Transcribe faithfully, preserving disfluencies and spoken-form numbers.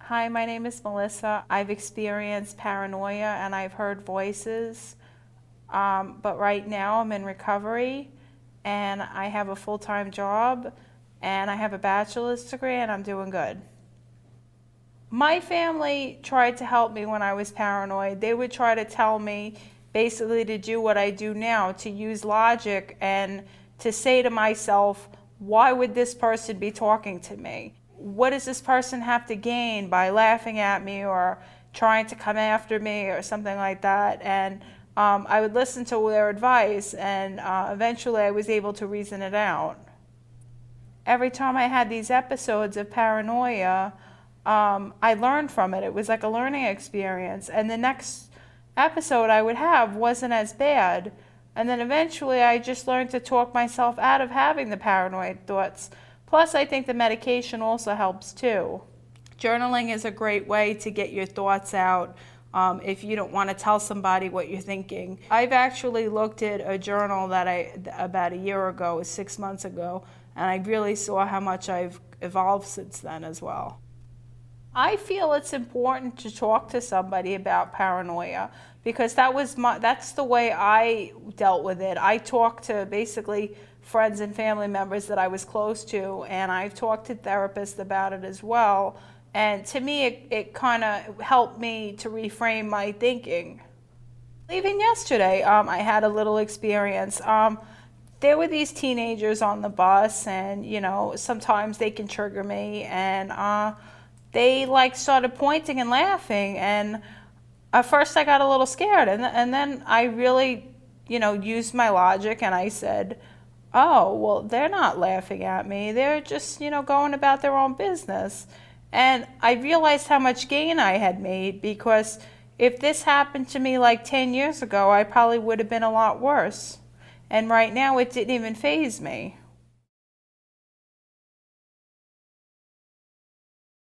Hi, my name is Melissa. I've experienced paranoia and I've heard voices, um, but right now I'm in recovery and I have a full-time job and I have a bachelor's degree and I'm doing good. My family tried to help me when I was paranoid. They would try to tell me basically to do what I do now, to use logic and to say to myself, why would this person be talking to me? What does this person have to gain by laughing at me or trying to come after me or something like that? And um, I would listen to their advice and uh, eventually I was able to reason it out. Every time I had these episodes of paranoia, um, I learned from it. It was like a learning experience. And the next episode I would have wasn't as bad. And then eventually I just learned to talk myself out of having the paranoid thoughts. Plus, I think the medication also helps too. Journaling is a great way to get your thoughts out um, if you don't want to tell somebody what you're thinking. I've actually looked at a journal that I, about a year ago, six months ago, and I really saw how much I've evolved since then as well. I feel it's important to talk to somebody about paranoia because that was my, that's the way I dealt with it. I talked to basically friends and family members that I was close to, and I've talked to therapists about it as well. And to me, it, it kind of helped me to reframe my thinking. Leaving yesterday, um, I had a little experience. Um, there were these teenagers on the bus, and you know, sometimes they can trigger me, and uh, they like started pointing and laughing, and at first I got a little scared, and, and then I really, you know, used my logic, and I said, oh, well, they're not laughing at me. They're just, you know, going about their own business. And I realized how much gain I had made because if this happened to me like ten years ago, I probably would have been a lot worse. And right now, it didn't even faze me.